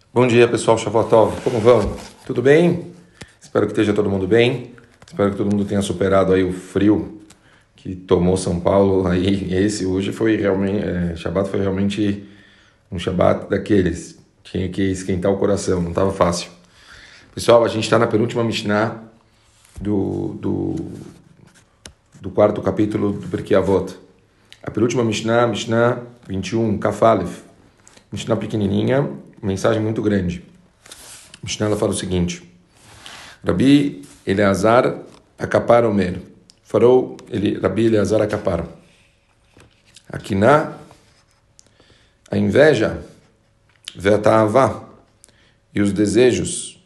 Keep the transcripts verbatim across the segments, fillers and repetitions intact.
Bom dia, pessoal. Shavuotov. Como vão? Tudo bem? Espero que esteja todo mundo bem. Espero que todo mundo tenha superado aí o frio que tomou São Paulo. Aí, esse hoje foi realmente... É, Shabbat foi realmente um Shabbat daqueles. Tinha que esquentar o coração, não estava fácil. Pessoal, a gente está na penúltima Mishnah do, do, do quarto capítulo do Pirkei Avot. A penúltima Mishnah, Mishnah vinte e um, Kaf Alef. Mishnah pequenininha, mensagem muito grande. Mishnah ela fala o seguinte: Rabi Eleazar Akapar Omer. Farou ele, Rabi Eleazar Akapar. A Kiná, a inveja, Ve'ata'avá, e os desejos,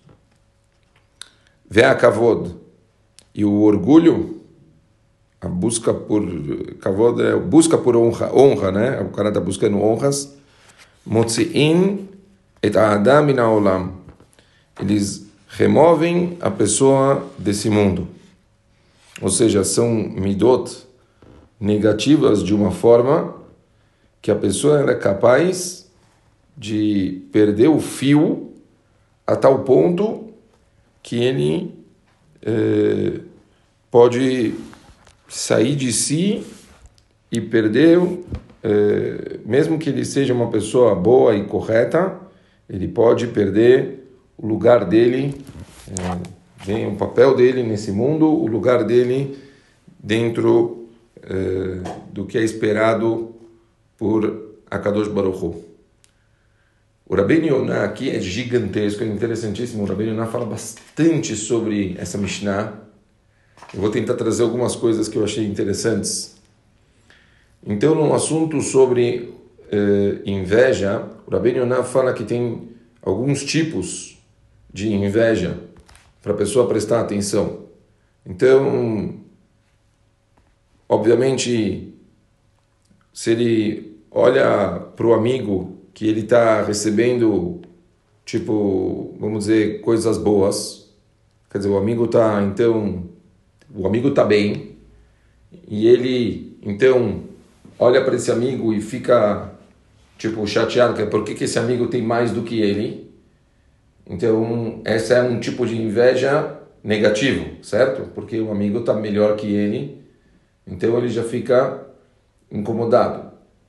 Ve'akavod, e o orgulho, a busca por kavod é busca por honra, honra, né? O cara está buscando honras. Motzi'in et ha'adam min ha'olam. Eles removem a pessoa desse mundo. Ou seja, são midot negativas de uma forma que a pessoa ela é capaz de perder o fio a tal ponto que ele eh, pode sair de si e perder, eh, mesmo que ele seja uma pessoa boa e correta, ele pode perder o lugar dele, eh, bem, o papel dele nesse mundo, o lugar dele dentro eh, do que é esperado por Akadosh Baruch Hu. O Rabbeinu Yonah aqui é gigantesco, é interessantíssimo. O Rabbeinu Yonah fala bastante sobre essa Mishnah. Eu vou tentar trazer algumas coisas que eu achei interessantes. Então, no assunto sobre eh, inveja, o Rabbeinu Yonah fala que tem alguns tipos de inveja para a pessoa prestar atenção. Então, obviamente, se ele olha para o amigo que ele está recebendo, tipo, vamos dizer, coisas boas, quer dizer, o amigo está, então, o amigo está bem, e ele, então, olha para esse amigo e fica, tipo, chateado, que é por que que esse amigo tem mais do que ele. Então, essa é um tipo de inveja negativo, certo? Porque o amigo está melhor que ele, então ele já fica incomodado.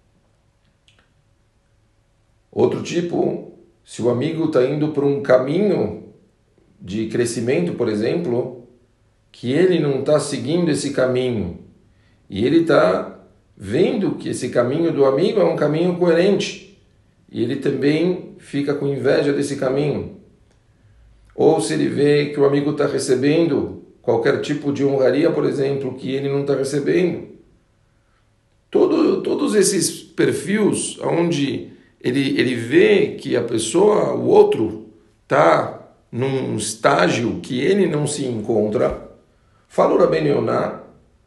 Outro tipo, se o amigo está indo por um caminho de crescimento, por exemplo, que ele não está seguindo esse caminho, e ele está vendo que esse caminho do amigo é um caminho coerente, e ele também fica com inveja desse caminho. Ou se ele vê que o amigo está recebendo qualquer tipo de honraria, por exemplo, que ele não está recebendo. Todo, todos esses perfis onde ele, ele vê que a pessoa, o outro, está num estágio que ele não se encontra, fala o Rabbeinu Yonah,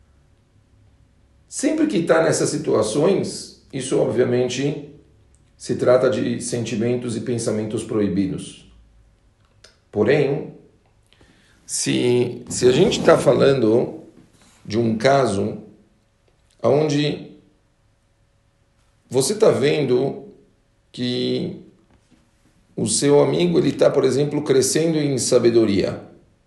sempre que está nessas situações, isso obviamente se trata de sentimentos e pensamentos proibidos. Porém, se, se a gente está falando de um caso onde você está vendo que o seu amigo ele está, por exemplo, crescendo em sabedoria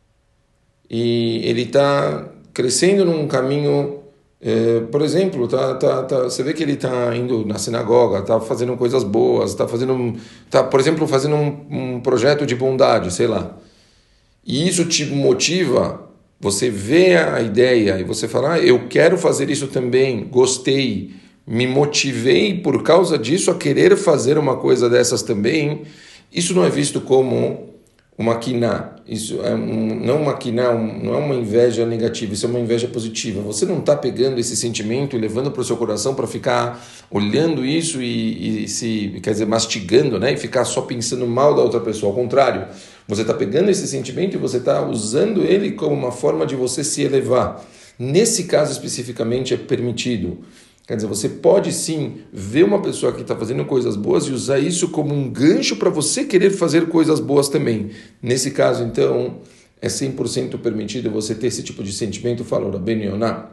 e ele está crescendo num caminho, eh, por exemplo, tá, tá, tá, você vê que ele está indo na sinagoga, está fazendo coisas boas, está fazendo, tá, por exemplo, fazendo um, um projeto de bondade, sei lá. E isso te motiva, você vê a ideia e você fala, ah, eu quero fazer isso também, gostei, me motivei por causa disso a querer fazer uma coisa dessas também. Isso não é visto como uma quiná, isso é um, não uma quiná, um, não é uma inveja negativa, isso é uma inveja positiva. Você não está pegando esse sentimento e levando para o seu coração para ficar olhando isso e, e se, quer dizer, mastigando, né? E ficar só pensando mal da outra pessoa. Ao contrário, você está pegando esse sentimento e você está usando ele como uma forma de você se elevar. Nesse caso especificamente é permitido. Quer dizer, você pode sim ver uma pessoa que está fazendo coisas boas e usar isso como um gancho para você querer fazer coisas boas também. Nesse caso, então, é cem por cento permitido você ter esse tipo de sentimento, fala o Rabbeinu Yonah.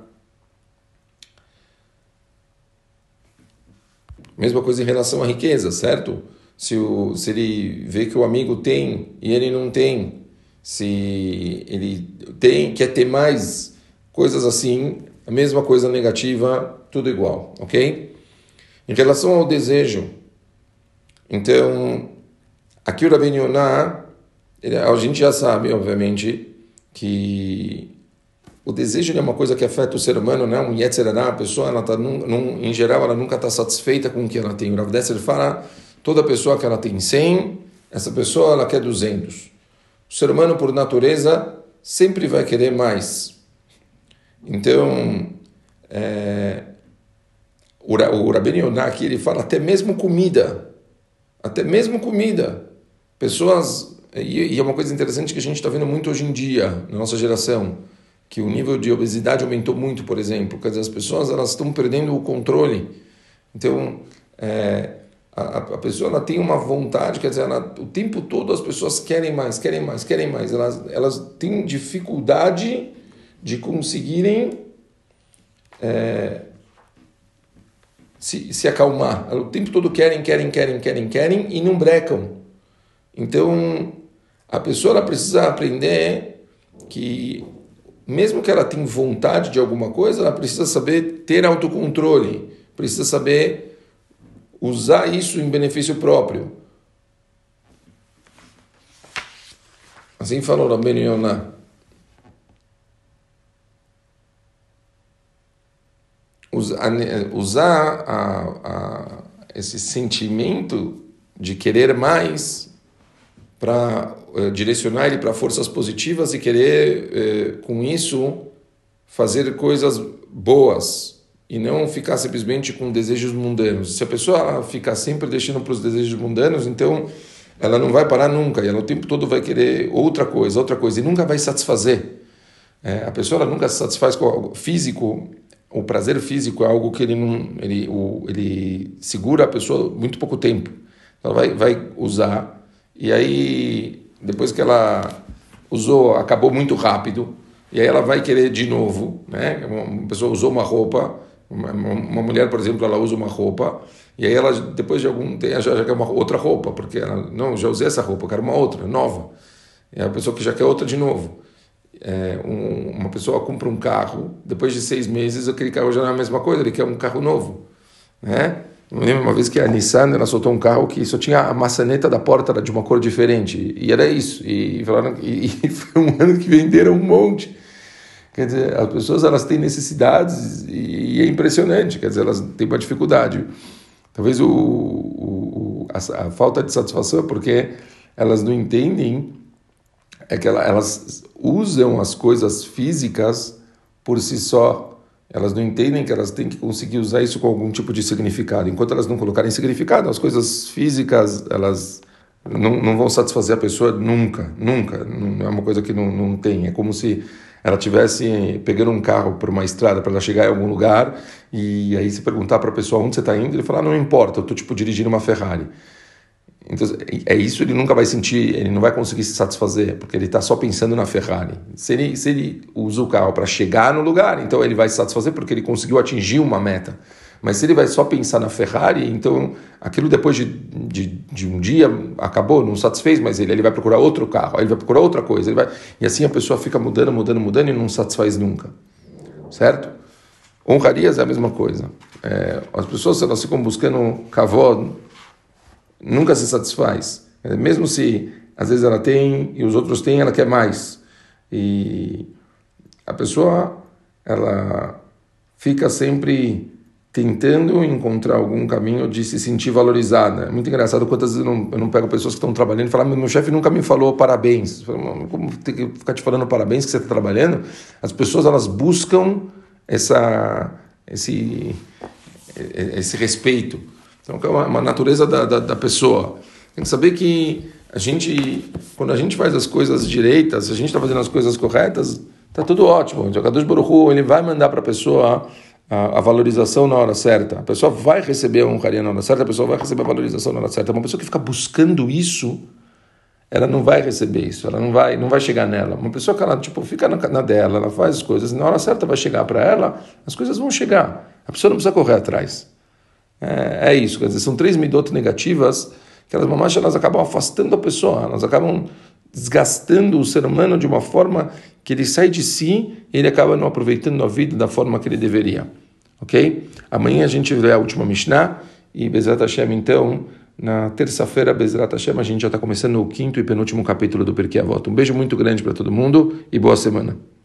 Mesma coisa em relação à riqueza, certo? se, o, se ele vê que o amigo tem e ele não tem, se ele tem, quer ter mais, coisas assim, a mesma coisa negativa, tudo igual, ok? Em relação ao desejo, então, aqui o Rabbeinu Yonah, a gente já sabe, obviamente, que o desejo é uma coisa que afeta o ser humano, né? Um Yetzer Hara, a pessoa, ela tá num, num, em geral, ela nunca está satisfeita com o que ela tem. O Rav Dessler fala, toda pessoa que ela tem cem, essa pessoa ela quer duzentos. O ser humano, por natureza, sempre vai querer mais. Então, é, o, o Rabbeinu Yonah aqui, ele fala até mesmo comida. Até mesmo comida. Pessoas... E, e é uma coisa interessante que a gente está vendo muito hoje em dia, na nossa geração, que o nível de obesidade aumentou muito, por exemplo. Quer dizer, as pessoas elas estão perdendo o controle. Então, é, a, a pessoa ela tem uma vontade, quer dizer, ela, o tempo todo as pessoas querem mais, querem mais, querem mais. Elas, elas têm dificuldade de conseguirem é, se, se acalmar. O tempo todo querem, querem, querem, querem, querem e não brecam. Então, a pessoa ela precisa aprender que, mesmo que ela tenha vontade de alguma coisa, ela precisa saber ter autocontrole, precisa saber usar isso em benefício próprio. Assim falou Rabbeinu Yonah. Usar a, a, esse sentimento de querer mais para uh, direcionar ele para forças positivas e querer, uh, com isso, fazer coisas boas e não ficar simplesmente com desejos mundanos. Se a pessoa ficar sempre deixando para os desejos mundanos, então ela não vai parar nunca e ela o tempo todo vai querer outra coisa, outra coisa e nunca vai satisfazer. É, a pessoa ela nunca se satisfaz com algo físico. O prazer físico é algo que ele não, ele, o, ele segura a pessoa muito pouco tempo. Ela vai, vai usar. E aí, depois que ela usou, acabou muito rápido, e aí ela vai querer de novo, né? Uma pessoa usou uma roupa, uma, uma mulher, por exemplo, ela usa uma roupa, e aí ela, depois de algum tempo, já, já quer uma outra roupa, porque ela, não, já usei essa roupa, eu quero uma outra, nova. E a pessoa que já quer outra de novo. É, um, uma pessoa compra um carro, depois de seis meses, aquele carro já não é a mesma coisa, ele quer um carro novo, né? Eu lembro uma vez que a Nissan ela soltou um carro que só tinha a maçaneta da porta era de uma cor diferente, e era isso, e, falaram, e, e foi um ano que venderam um monte. Quer dizer, as pessoas elas têm necessidades e, e é impressionante, quer dizer, elas têm uma dificuldade. Talvez o, o, a, a falta de satisfação é porque elas não entendem é que elas usam as coisas físicas por si só. Elas não entendem que elas têm que conseguir usar isso com algum tipo de significado. Enquanto elas não colocarem significado, as coisas físicas, elas não, não vão satisfazer a pessoa nunca, nunca. Não é uma coisa que não, não tem. É como se ela estivesse pegando um carro por uma estrada para ela chegar em algum lugar e aí se perguntar para a pessoa onde você está indo, ele fala, ah, não importa, eu estou tipo dirigindo uma Ferrari. Então, é isso, ele nunca vai sentir, ele não vai conseguir se satisfazer, porque ele está só pensando na Ferrari. Se ele, se ele usa o carro para chegar no lugar, então ele vai se satisfazer porque ele conseguiu atingir uma meta. Mas se ele vai só pensar na Ferrari, então aquilo depois de, de, de um dia acabou, não satisfez mais ele, ele vai procurar outro carro, aí ele vai procurar outra coisa, ele vai, e assim a pessoa fica mudando, mudando, mudando e não satisfaz nunca. Certo? Honrarias é a mesma coisa. É, as pessoas elas ficam buscando kavod, nunca se satisfaz. Mesmo se às vezes ela tem e os outros têm, ela quer mais. E a pessoa ela fica sempre tentando encontrar algum caminho de se sentir valorizada. É muito engraçado quantas vezes eu não, eu não pego pessoas que estão trabalhando e falam, meu chefe nunca me falou parabéns. Como tem que ficar te falando parabéns que você está trabalhando? As pessoas elas buscam essa, esse, esse respeito. Então, é uma, uma natureza da, da, da pessoa. Tem que saber que a gente, quando a gente faz as coisas direitas, se a gente está fazendo as coisas corretas, está tudo ótimo. O Kadosh Baruch Hu, ele vai mandar para a pessoa a, a valorização na hora certa. A pessoa vai receber a honraria na hora certa, a pessoa vai receber a valorização na hora certa. Uma pessoa que fica buscando isso, ela não vai receber isso, ela não vai, não vai chegar nela. Uma pessoa que ela tipo, fica na, na dela, ela faz as coisas, na hora certa vai chegar para ela, as coisas vão chegar. A pessoa não precisa correr atrás. É, é isso, quer dizer, são três midot negativas Aquelas mamás, elas acabam afastando a pessoa, elas acabam desgastando o ser humano de uma forma que ele sai de si e ele acaba não aproveitando a vida da forma que ele deveria. Ok? Amanhã a gente vê a última Mishnah e Bezrat Hashem, então, na terça-feira, Bezrat Hashem, a gente já está começando o quinto e penúltimo capítulo do Pirkei Avot. Um beijo muito grande para todo mundo e boa semana.